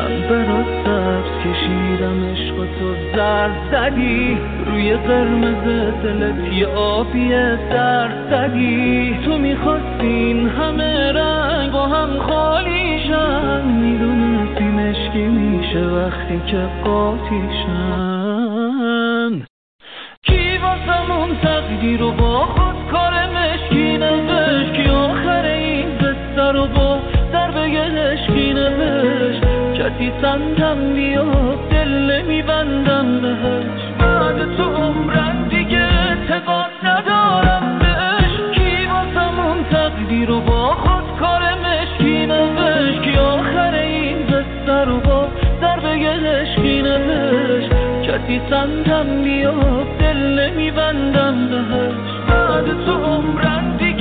من برات سبز کشیدم عشق و تو زرد زدی روی قرمز دلت یه آبی زرد زدی تو میخواستین همه رنگ با هم خالیشن میدونستی مشکی میشه وقتی که قاطیشن کی واسمون تقدیر رو با خود کار مشکی نوشت کی آخر این قصه رو با درب عشقی نوشت کسی سندم بیاد دل نمیبندم بهش بعد تو عمرم دیگه اعتقاد ندارم بهش کی واسمون تقدیر رو با خود کار مشکی نوشت کی آخر این قصه رو با درب عشقی نوشت کسی سندم بیاد دل نمیبندم بهش بعد تو عمرم دیگه